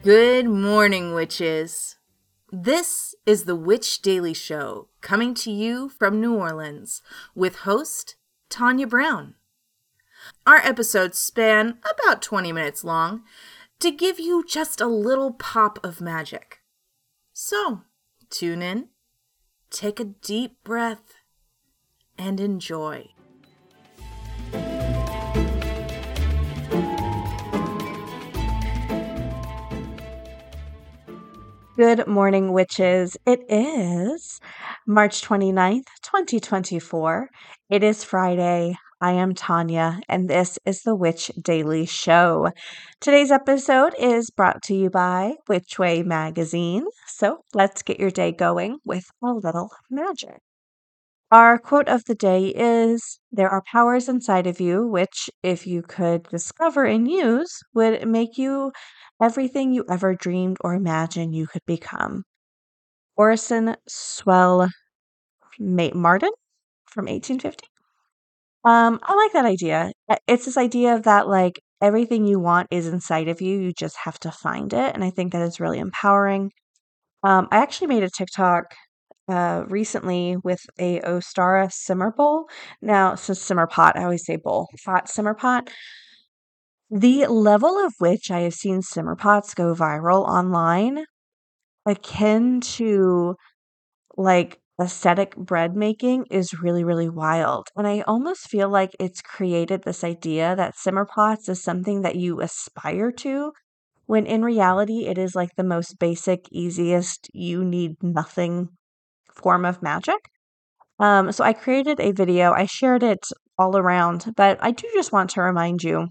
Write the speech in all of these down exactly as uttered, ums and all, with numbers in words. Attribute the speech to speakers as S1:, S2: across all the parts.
S1: Good morning, witches. This is the Witch Daily Show, coming to you from New Orleans, with host Tanya Brown. Our episodes span about twenty minutes long to give you just a little pop of magic. So, tune in, take a deep breath, and enjoy.
S2: Good morning, witches. It is March twenty-ninth, twenty twenty-four. It is Friday. I am Tanya, and this is the Witch Daily Show. Today's episode is brought to you by Witchway Magazine. So let's get your day going with a little magic. Our quote of the day is, "There are powers inside of you which, if you could discover and use, would make you everything you ever dreamed or imagined you could become." Orison Swell Ma- Martin from eighteen fifty. Um, I like that idea. Uh, It's this idea of that, like, everything you want is inside of you. You just have to find it. And I think that is really empowering. Um, I actually made a TikTok uh, recently with a Ostara simmer bowl. Now, so simmer pot, I always say bowl, hot simmer pot. The level of which I have seen simmer pots go viral online, akin to like aesthetic bread making, is really, really wild. And I almost feel like it's created this idea that simmer pots is something that you aspire to, when in reality, it is like the most basic, easiest, you need nothing form of magic. Um, so I created a video, I shared it all around, but I do just want to remind you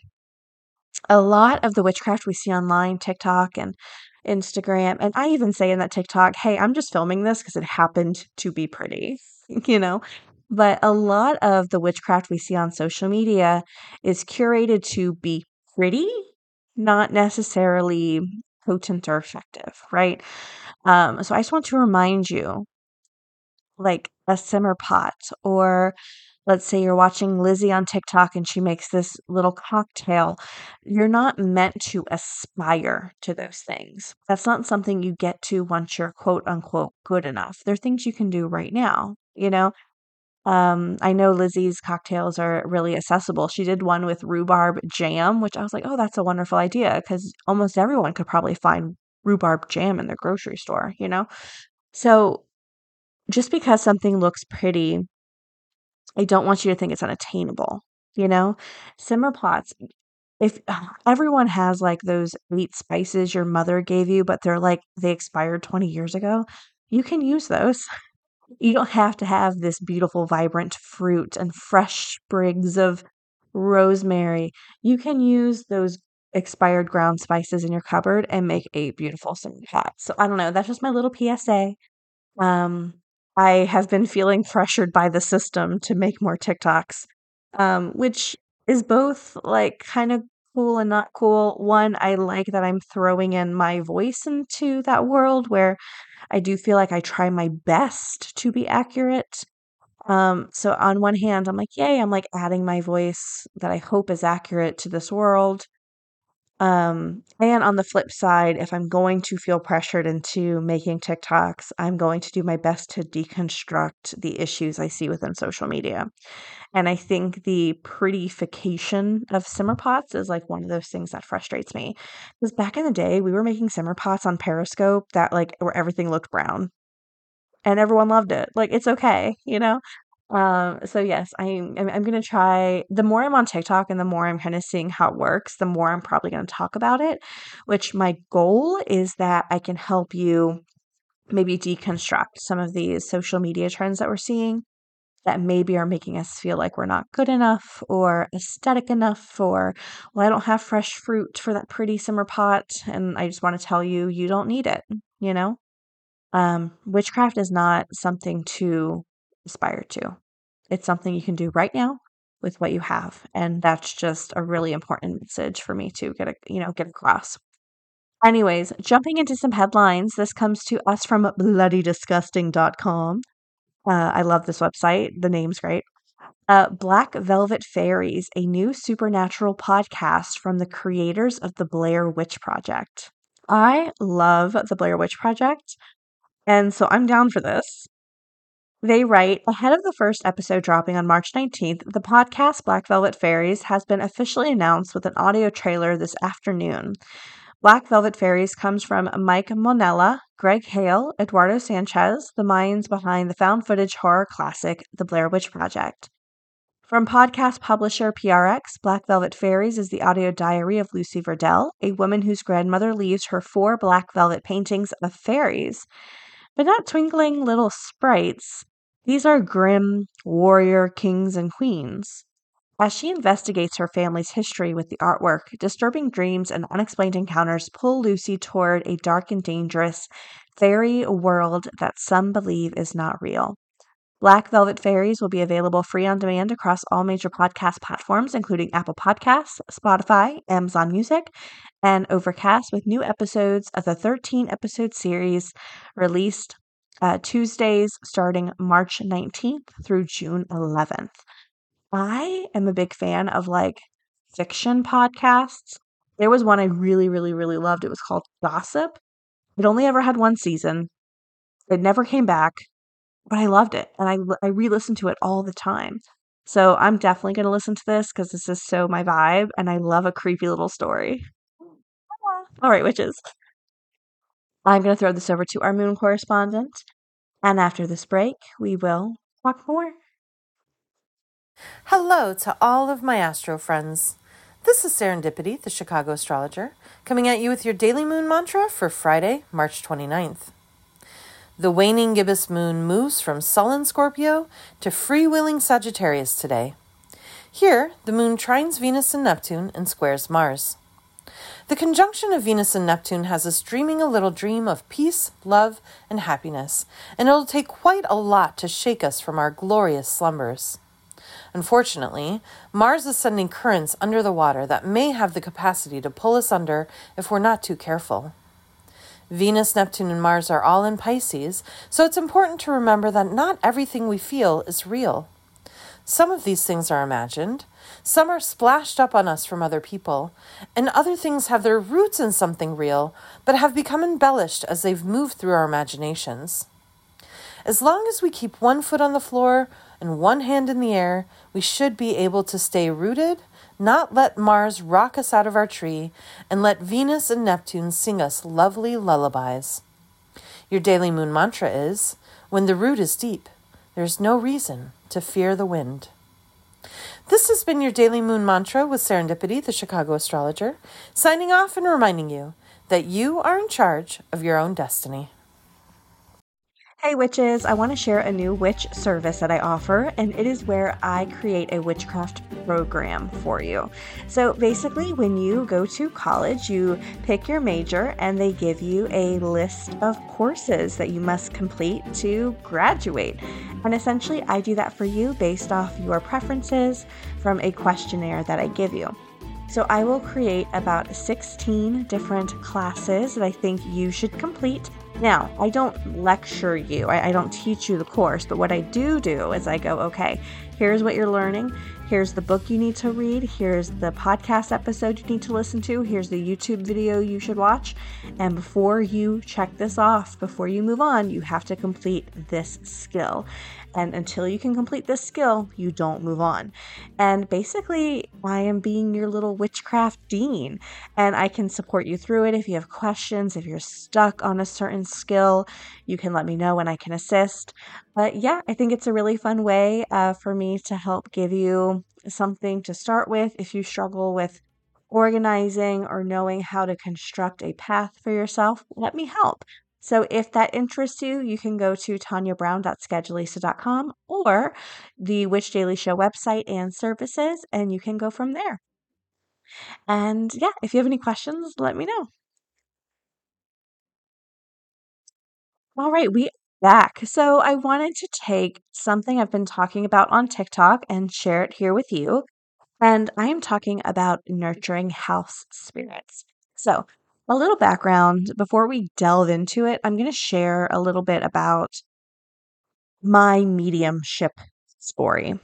S2: a lot of the witchcraft we see online, TikTok and Instagram, and I even say in that TikTok, hey, I'm just filming this because it happened to be pretty, you know? But a lot of the witchcraft we see on social media is curated to be pretty, not necessarily potent or effective, right? Um, so I just want to remind you, like a simmer pot, or let's say you're watching Lizzie on TikTok and she makes this little cocktail. You're not meant to aspire to those things. That's not something you get to once you're quote unquote good enough. They're things you can do right now, you know? Um, I know Lizzie's cocktails are really accessible. She did one with rhubarb jam, which I was like, oh, that's a wonderful idea because almost everyone could probably find rhubarb jam in their grocery store, you know? So just because something looks pretty, I don't want you to think it's unattainable, you know? Simmer pots, if everyone has like those eight spices your mother gave you, but they're like they expired twenty years ago, you can use those. You don't have to have this beautiful, vibrant fruit and fresh sprigs of rosemary. You can use those expired ground spices in your cupboard and make a beautiful simmer pot. So I don't know, that's just my little P S A. Um, I have been feeling pressured by the system to make more TikToks, um, which is both like kind of cool and not cool. One, I like that I'm throwing in my voice into that world where I do feel like I try my best to be accurate. Um, so on one hand, I'm like, yay, I'm like adding my voice that I hope is accurate to this world. Um, and on the flip side, if I'm going to feel pressured into making TikToks, I'm going to do my best to deconstruct the issues I see within social media. And I think the prettyfication of simmer pots is like one of those things that frustrates me. Because back in the day, we were making simmer pots on Periscope that like where everything looked brown and everyone loved it. Like it's okay, you know? Um, so yes, I'm I'm, I'm gonna try. The more I'm on TikTok and the more I'm kind of seeing how it works, the more I'm probably gonna talk about it. Which my goal is that I can help you maybe deconstruct some of these social media trends that we're seeing that maybe are making us feel like we're not good enough or aesthetic enough, or well, I don't have fresh fruit for that pretty simmer pot, and I just want to tell you you don't need it, you know? Um, witchcraft is not something to aspire to. It's something you can do right now with what you have, and that's just a really important message for me to get a, you know, get across. Anyways, jumping into some headlines. This comes to us from bloody disgusting dot com. Uh, I love this website. The name's great. Uh, Black Velvet Fairies, a new supernatural podcast from the creators of the Blair Witch Project. I love the Blair Witch Project, and so I'm down for this. They write, ahead of the first episode dropping on March nineteenth, the podcast Black Velvet Fairies has been officially announced with an audio trailer this afternoon. Black Velvet Fairies comes from Mike Monella, Greg Hale, Eduardo Sanchez, the minds behind the found footage horror classic, The Blair Witch Project. From podcast publisher P R X, Black Velvet Fairies is the audio diary of Lucy Verdell, a woman whose grandmother leaves her four black velvet paintings of fairies, but not twinkling little sprites. These are grim warrior kings and queens. As she investigates her family's history with the artwork, disturbing dreams and unexplained encounters pull Lucy toward a dark and dangerous fairy world that some believe is not real. Black Velvet Fairies will be available free on demand across all major podcast platforms, including Apple Podcasts, Spotify, Amazon Music, and Overcast, with new episodes of the thirteen-episode series released uh, Tuesdays starting March nineteenth through June eleventh. I am a big fan of like fiction podcasts. There was one I really, really, really loved. It was called Gossip. It only ever had one season. It never came back, but I loved it, and I I re-listen to it all the time. So I'm definitely going to listen to this because this is so my vibe, and I love a creepy little story. All right, witches. I'm going to throw this over to our moon correspondent, and after this break, we will talk more.
S1: Hello to all of my astro friends. This is Serendipity, the Chicago astrologer, coming at you with your daily moon mantra for Friday, March twenty-ninth. The waning gibbous moon moves from sullen Scorpio to freewheeling Sagittarius today. Here, the moon trines Venus and Neptune and squares Mars. The conjunction of Venus and Neptune has us dreaming a little dream of peace, love, and happiness, and it'll take quite a lot to shake us from our glorious slumbers. Unfortunately, Mars is sending currents under the water that may have the capacity to pull us under if we're not too careful. Venus, Neptune, and Mars are all in Pisces, so it's important to remember that not everything we feel is real. Some of these things are imagined, some are splashed up on us from other people, and other things have their roots in something real, but have become embellished as they've moved through our imaginations. As long as we keep one foot on the floor and one hand in the air, we should be able to stay rooted, not let Mars rock us out of our tree, and let Venus and Neptune sing us lovely lullabies. Your daily moon mantra is, when the root is deep, there's no reason to fear the wind. This has been your daily moon mantra with Serendipity, the Chicago astrologer, signing off and reminding you that you are in charge of your own destiny.
S2: Hey witches, I want to share a new witch service that I offer, and it is where I create a witchcraft program for you. So basically, when you go to college, you pick your major and they give you a list of courses that you must complete to graduate. And essentially, I do that for you based off your preferences from a questionnaire that I give you. So I will create about sixteen different classes that I think you should complete. Now, I don't lecture you. I, I don't teach you the course, but what I do do is I go, okay, here's what you're learning. Here's the book you need to read. Here's the podcast episode you need to listen to. Here's the YouTube video you should watch. And before you check this off, before you move on, you have to complete this skill. And until you can complete this skill, you don't move on. And basically, I am being your little witchcraft dean, and I can support you through it. If you have questions, if you're stuck on a certain skill, you can let me know and I can assist. But yeah, I think it's a really fun way uh, for me to help give you something to start with if you struggle with organizing or knowing how to construct a path for yourself. Let me help. So if that interests you, you can go to tanya brown dot schedulista dot com or the Witch Daily Show website and services, and you can go from there. And yeah, if you have any questions, let me know. All right, we are back. So I wanted to take something I've been talking about on TikTok and share it here with you. And I am talking about nurturing house spirits. So a little background before we delve into it, I'm going to share a little bit about my mediumship story.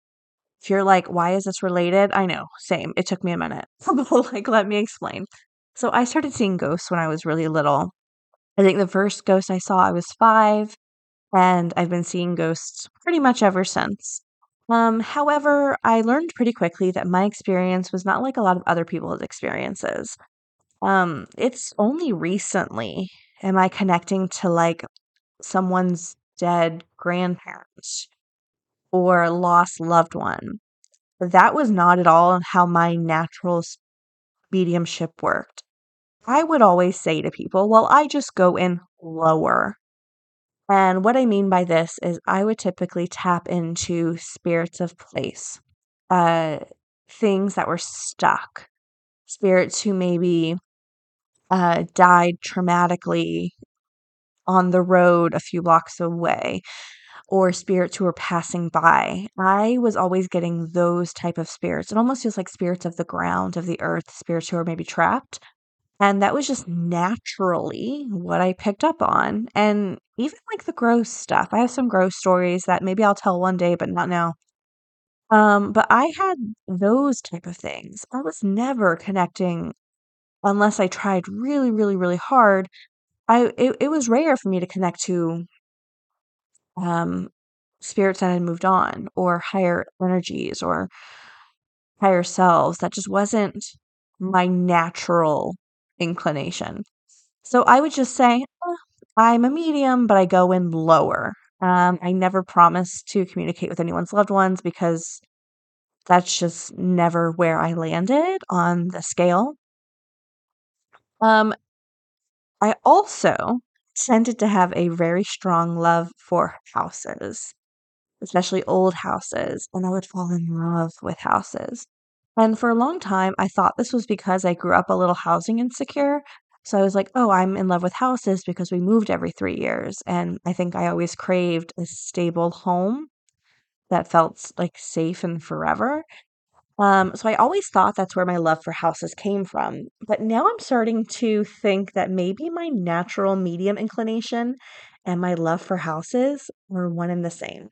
S2: If you're like, why is this related? I know, same. It took me a minute. Like, let me explain. So I started seeing ghosts when I was really little. I think the first ghost I saw, I was five, and I've been seeing ghosts pretty much ever since. Um, however, I learned pretty quickly that my experience was not like a lot of other people's experiences. Um, it's only recently am I connecting to like someone's dead grandparents or lost loved one. That was not at all how my natural s- mediumship worked. I would always say to people, well, I just go in lower. And what I mean by this is I would typically tap into spirits of place, uh, things that were stuck, spirits who maybe uh, died traumatically on the road a few blocks away, or spirits who were passing by. I was always getting those type of spirits. It almost feels like spirits of the ground, of the earth, spirits who are maybe trapped. And that was just naturally what I picked up on. And even like the gross stuff. I have some gross stories that maybe I'll tell one day, but not now. Um, but I had those type of things. I was never connecting unless I tried really, really, really hard. I it, it was rare for me to connect to um spirits that had moved on or higher energies or higher selves. That just wasn't my natural inclination. So I would just say, "Uh, I'm a medium, but I go in lower. Um, I never promise to communicate with anyone's loved ones because that's just never where I landed on the scale. Um, I also tended to have a very strong love for houses, especially old houses, and I would fall in love with houses. And for a long time, I thought this was because I grew up a little housing insecure. So I was like, oh, I'm in love with houses because we moved every three years. And I think I always craved a stable home that felt s- like safe and forever. Um, so I always thought that's where my love for houses came from. But now I'm starting to think that maybe my natural medium inclination and my love for houses were one and the same.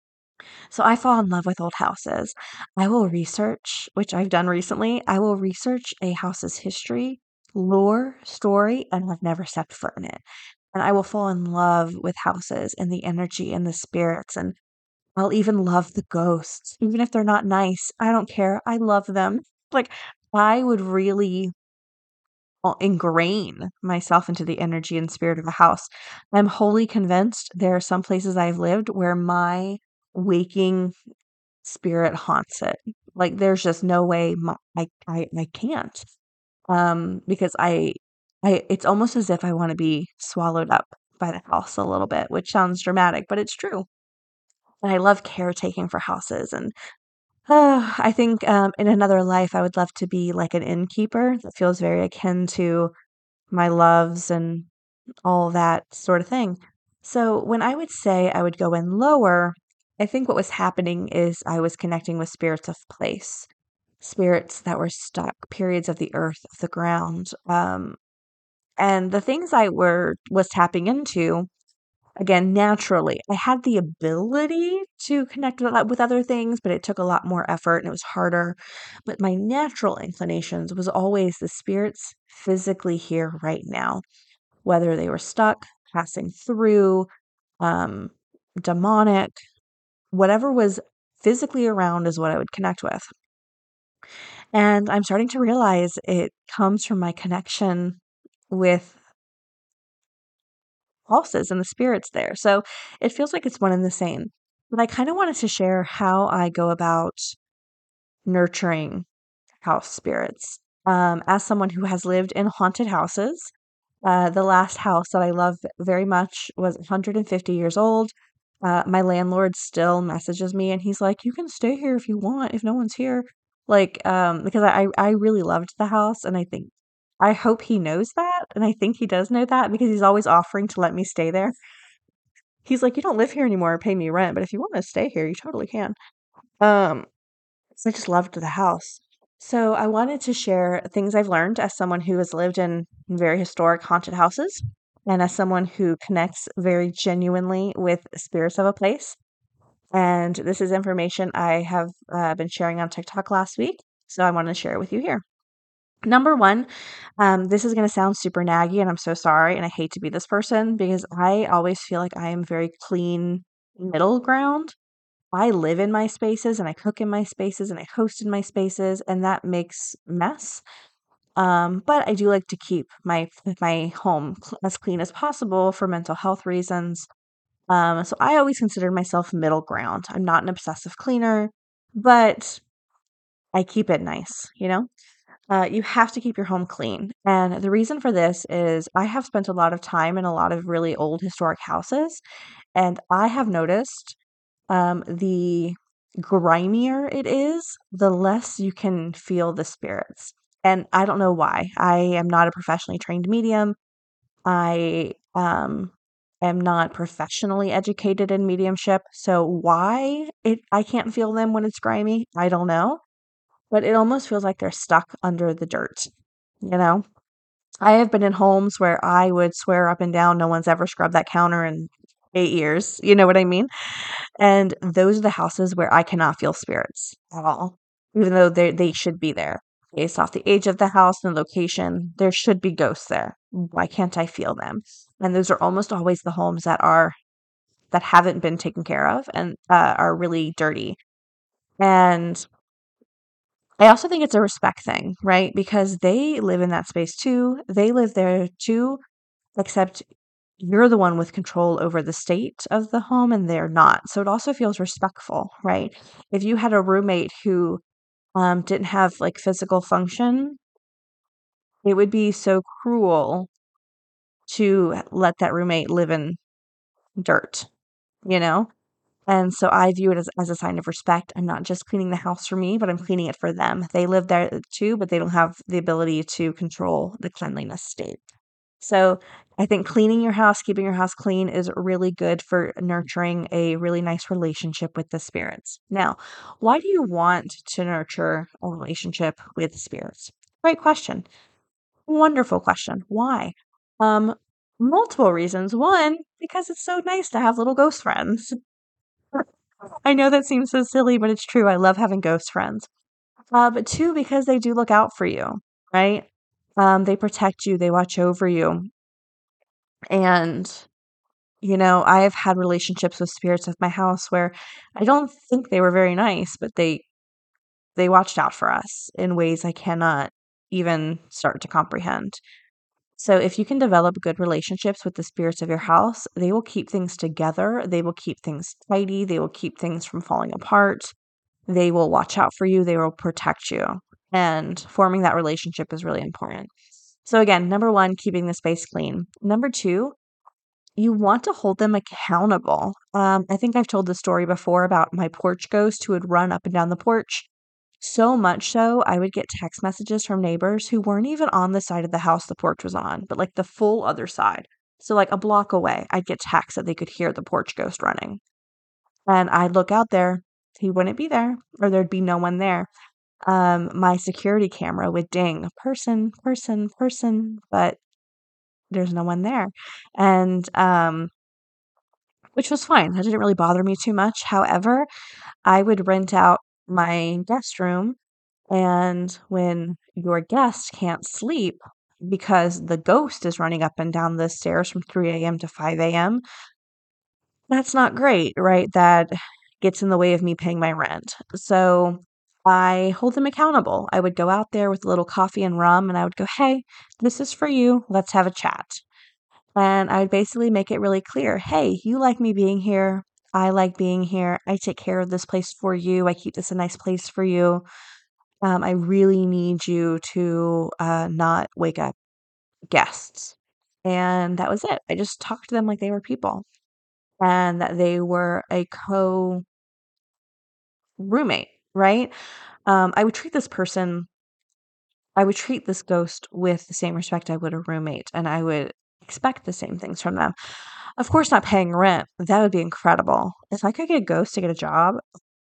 S2: So I fall in love with old houses. I will research, which I've done recently, I will research a house's history, lore, story, and I've never stepped foot in it. And I will fall in love with houses and the energy and the spirits. And I'll even love the ghosts, even if they're not nice. I don't care. I love them. Like, I would really uh, ingrain myself into the energy and spirit of a house. I'm wholly convinced there are some places I've lived where my waking spirit haunts it. Like, there's just no way my I I I can't, um, because I I it's almost as if I wanna be swallowed up by the house a little bit, which sounds dramatic, but it's true. And I love caretaking for houses, and, uh, I think, um, in another life, I would love to be like an innkeeper. That feels very akin to my loves and all that sort of thing. So when I would say I would go in lower, I think what was happening is I was connecting with spirits of place, spirits that were stuck, periods of the earth, of the ground. Um, and the things I were was tapping into, again, naturally, I had the ability to connect with, with other things, but it took a lot more effort and it was harder. But my natural inclinations was always the spirits physically here right now, whether they were stuck, passing through, um, demonic, whatever was physically around is what I would connect with. And I'm starting to realize it comes from my connection with pulses and the spirits there. So it feels like it's one and the same. But I kind of wanted to share how I go about nurturing house spirits. Um, as someone who has lived in haunted houses, uh, the last house that I love very much was one hundred fifty years old. Uh, my landlord still messages me and he's like, "You can stay here if you want, if no one's here." Like, um, because I, I really loved the house and I think, I hope he knows that. And I think he does know that because he's always offering to let me stay there. He's like, "You don't live here anymore or pay me rent, but if you want to stay here, you totally can." Um, so I just loved the house. So I wanted to share things I've learned as someone who has lived in very historic haunted houses and as someone who connects very genuinely with spirits of a place. And this is information I have uh, been sharing on TikTok last week. So I want to share it with you here. Number one, um, this is going to sound super naggy, and I'm so sorry, and I hate to be this person because I always feel like I am very clean middle ground. I live in my spaces and I cook in my spaces and I host in my spaces, and that makes mess. Um, but I do like to keep my my home cl- as clean as possible for mental health reasons. Um, so I always consider myself middle ground. I'm not an obsessive cleaner, but I keep it nice, you know? Uh, you have to keep your home clean. And the reason for this is I have spent a lot of time in a lot of really old historic houses, and I have noticed um, the grimier it is, the less you can feel the spirits. And I don't know why. I am not a professionally trained medium. I um, am not professionally educated in mediumship. So why it I can't feel them when it's grimy, I don't know. But it almost feels like they're stuck under the dirt, you know? I have been in homes where I would swear up and down no one's ever scrubbed that counter in eight years. You know what I mean? And those are the houses where I cannot feel spirits at all, even though they they should be there. Based off the age of the house and location, there should be ghosts there. Why can't I feel them? And those are almost always the homes that are that haven't been taken care of and uh, are really dirty. And I also think it's a respect thing, right? Because they live in that space too. They live there too, except you're the one with control over the state of the home and they're not. So it also feels respectful, right? If you had a roommate who um, didn't have like physical function, it would be so cruel to let that roommate live in dirt, you know? And so I view it as, as a sign of respect. I'm not just cleaning the house for me, but I'm cleaning it for them. They live there too, but they don't have the ability to control the cleanliness state. So I think cleaning your house, keeping your house clean is really good for nurturing a really nice relationship with the spirits. Now, why do you want to nurture a relationship with spirits? Great question. Wonderful question. Why? Um, multiple reasons. One, because it's so nice to have little ghost friends. I know that seems so silly, but it's true. I love having ghost friends. Uh, but two, because they do look out for you, right? Um, they protect you, they watch over you. And, you know, I have had relationships with spirits of my house where I don't think they were very nice, but they they watched out for us in ways I cannot even start to comprehend. So if you can develop good relationships with the spirits of your house, they will keep things together, they will keep things tidy, they will keep things from falling apart. They will watch out for you, they will protect you. And forming that relationship is really important. So again, number one, keeping the space clean. Number two, you want to hold them accountable. Um, I think I've told the story before about my porch ghost who would run up and down the porch. So much so, I would get text messages from neighbors who weren't even on the side of the house the porch was on, but like the full other side. So, like a block away, I'd get texts that they could hear the porch ghost running. And I'd look out there, he wouldn't be there, or there'd be no one there. Um, my security camera would ding, person, person, person, but there's no one there. And um, which was fine. That didn't really bother me too much. However, I would rent out my guest room, and when your guest can't sleep because the ghost is running up and down the stairs from three a m to five a m, that's not great, right? That gets in the way of me paying my rent. So I hold them accountable. I would go out there with a little coffee and rum and I would go, hey, this is for you. Let's have a chat. And I would basically make it really clear, hey, you like me being here. I like being here. I take care of this place for you. I keep this a nice place for you. Um, I really need you to uh, not wake up guests. And that was it. I just talked to them like they were people and that they were a co roommate, right? Um, I would treat this person, I would treat this ghost with the same respect I would a roommate, and I would expect the same things from them. Of course, not paying rent. That would be incredible. If I could get a ghost to get a job,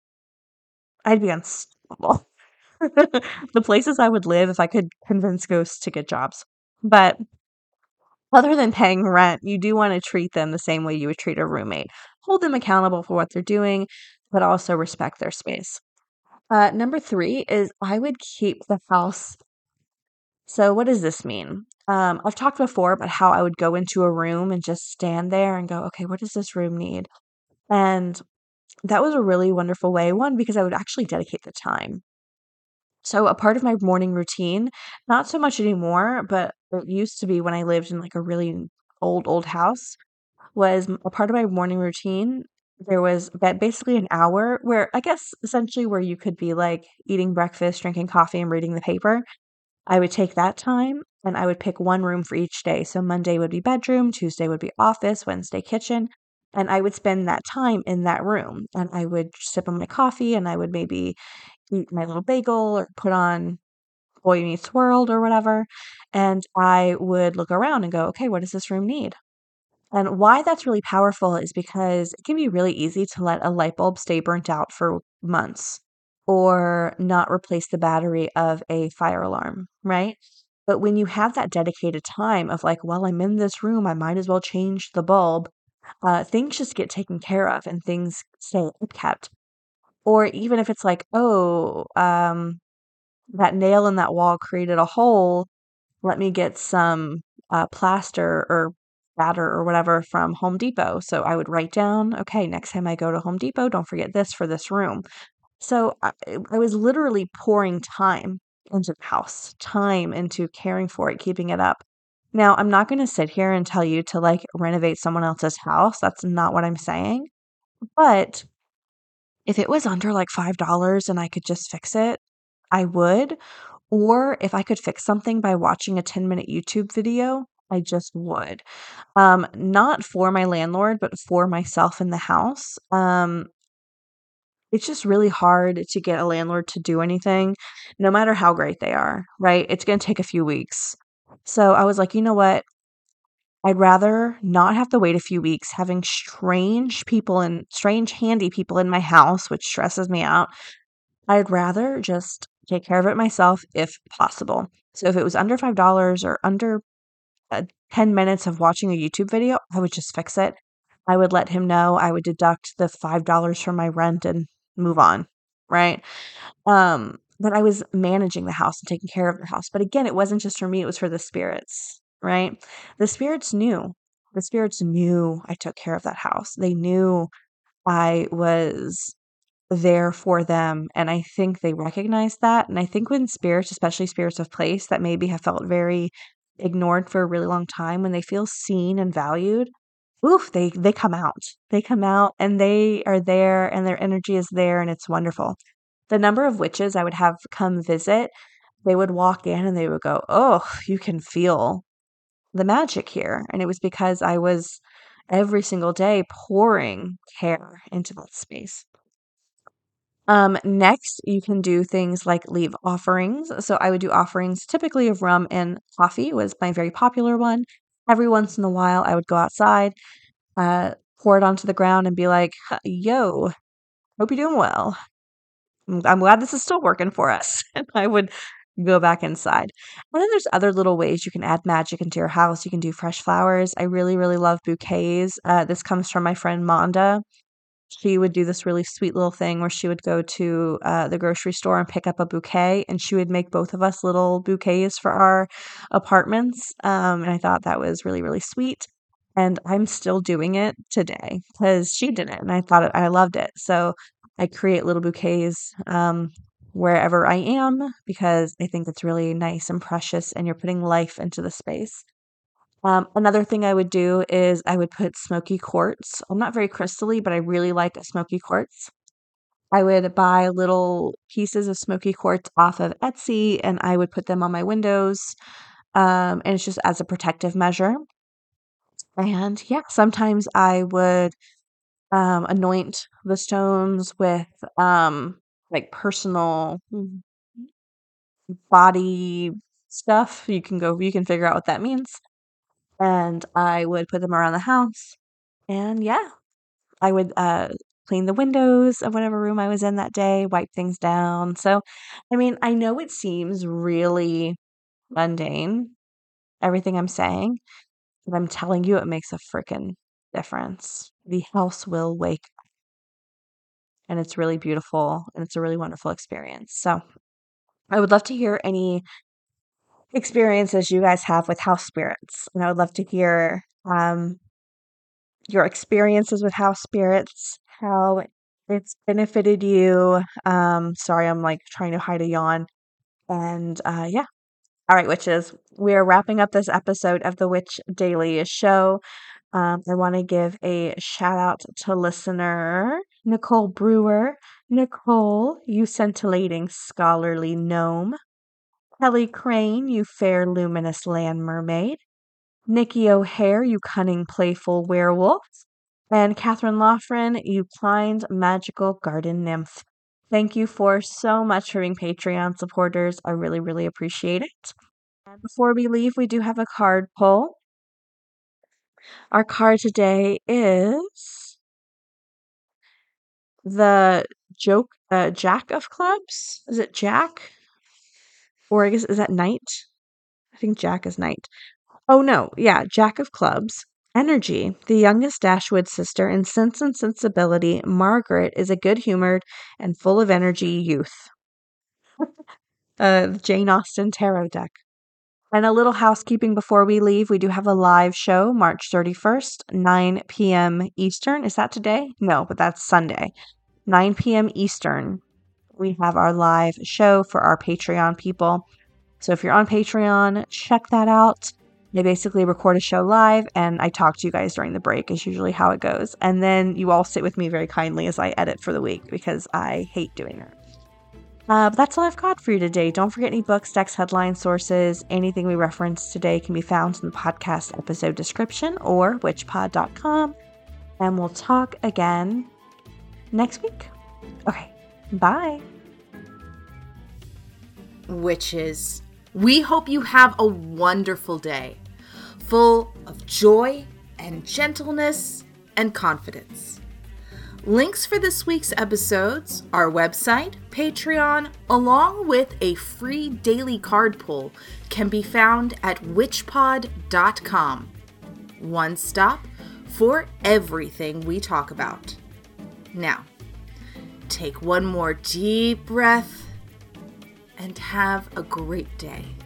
S2: I'd be unstoppable. The places I would live if I could convince ghosts to get jobs. But other than paying rent, you do want to treat them the same way you would treat a roommate. Hold them accountable for what they're doing, but also respect their space. Uh, number three is I would keep the house So, what does this mean? Um, I've talked before about how I would go into a room and just stand there and go, okay, what does this room need? And that was a really wonderful way. One, because I would actually dedicate the time. So, a part of my morning routine, not so much anymore, but it used to be when I lived in like a really old, old house, was m- a part of my morning routine. There was ba- basically an hour where I guess essentially where you could be like eating breakfast, drinking coffee, and reading the paper. I would take that time and I would pick one room for each day. So Monday would be bedroom, Tuesday would be office, Wednesday kitchen. And I would spend that time in that room and I would sip on my coffee and I would maybe eat my little bagel or put on Boy Meets World or whatever. And I would look around and go, okay, what does this room need? And why that's really powerful is because it can be really easy to let a light bulb stay burnt out for months or not replace the battery of a fire alarm, right? But when you have that dedicated time of like, well, I'm in this room, I might as well change the bulb, uh, things just get taken care of and things stay kept. Or even if it's like, oh, um, that nail in that wall created a hole, let me get some uh, plaster or batter or whatever from Home Depot. So I would write down, okay, next time I go to Home Depot, don't forget this for this room. So I, I was literally pouring time into the house, time into caring for it, keeping it up. Now, I'm not going to sit here and tell you to like renovate someone else's house. That's not what I'm saying. But if it was under like five dollars and I could just fix it, I would. Or if I could fix something by watching a ten minute YouTube video, I just would. Um, not for my landlord, but for myself in the house. Um, it's just really hard to get a landlord to do anything, no matter how great they are, right? It's going to take a few weeks. So I was like, you know what? I'd rather not have to wait a few weeks having strange people and strange handy people in my house, which stresses me out. I'd rather just take care of it myself if possible. So if it was under five dollars or under uh, ten minutes of watching a YouTube video, I would just fix it. I would let him know. I would deduct the five dollars from my rent and move on, right? Um, but I was managing the house and taking care of the house. But again, it wasn't just for me, it was for the spirits, right? The spirits knew. The spirits knew I took care of that house. They knew I was there for them. And I think they recognize that. And I think when spirits, especially spirits of place that maybe have felt very ignored for a really long time, when they feel seen and valued, oof, they they come out. They come out and they are there and their energy is there and it's wonderful. The number of witches I would have come visit, they would walk in and they would go, "Oh, you can feel the magic here." And it was because I was every single day pouring care into that space. Um, next, you can do things like leave offerings. So I would do offerings typically of rum and coffee was my very popular one. Every once in a while, I would go outside, uh, pour it onto the ground and be like, "Huh, yo, hope you're doing well. I'm I'm glad this is still working for us." And I would go back inside. And then there's other little ways you can add magic into your house. You can do fresh flowers. I really, really love bouquets. Uh, this comes from my friend Monda. She would do this really sweet little thing where she would go to uh, the grocery store and pick up a bouquet, and she would make both of us little bouquets for our apartments. Um, and I thought that was really, really sweet. And I'm still doing it today because she did it, and I thought it, I loved it. So I create little bouquets um, wherever I am because I think it's really nice and precious, and you're putting life into the space. Um, another thing I would do is I would put smoky quartz. I'm not very crystally, but I really like a smoky quartz. I would buy little pieces of smoky quartz off of Etsy and I would put them on my windows. Um, and it's just as a protective measure. And yeah, sometimes I would um, anoint the stones with um, like personal body stuff. You can go, you can figure out what that means. And I would put them around the house. And yeah, I would, uh, clean the windows of whatever room I was in that day, wipe things down. So, I mean, I know it seems really mundane, everything I'm saying, but I'm telling you, it makes a freaking difference. The house will wake up, and it's really beautiful, and it's a really wonderful experience. So, I would love to hear any experiences you guys have with house spirits. And I would love to hear um, your experiences with house spirits, how it's benefited you. Um, sorry, I'm like trying to hide a yawn. And uh, yeah. All right, witches, we are wrapping up this episode of the Witch Daily Show. Um, I want to give a shout out to listener Nicole Brewer. Nicole, you scintillating scholarly gnome. Kelly Crane, you fair luminous land mermaid. Nikki O'Hare, you cunning playful werewolf. And Catherine Laughran, you kind magical garden nymph. Thank you for so much for being Patreon supporters. I really, really appreciate it. And before we leave, we do have a card pull. Our card today is the joke, uh, Jack of Clubs. Is it Jack? Or I guess, is that Knight? I think Jack is Knight. Oh no, yeah, Jack of Clubs. Energy. The youngest Dashwood sister in Sense and Sensibility, Margaret is a good-humored and full of energy youth. uh, Jane Austen Tarot deck. And a little housekeeping before we leave. We do have a live show March thirty-first, nine p.m. Eastern. Is that today? No, but that's Sunday. nine p.m. Eastern. We have our live show for our Patreon people. So if you're on Patreon, check that out. They basically record a show live, and I talk to you guys during the break is usually how it goes. And then you all sit with me very kindly as I edit for the week because I hate doing it. Uh, but that's all I've got for you today. Don't forget any books, decks, headline sources. Anything we referenced today can be found in the podcast episode description or witch pod dot com. And we'll talk again next week. Okay, bye.
S1: Witches, we hope you have a wonderful day, full of joy and gentleness and confidence. Links for this week's episodes, our website, Patreon, along with a free daily card pull can be found at witch pod dot com. One stop for everything we talk about. Now, take one more deep breath and have a great day.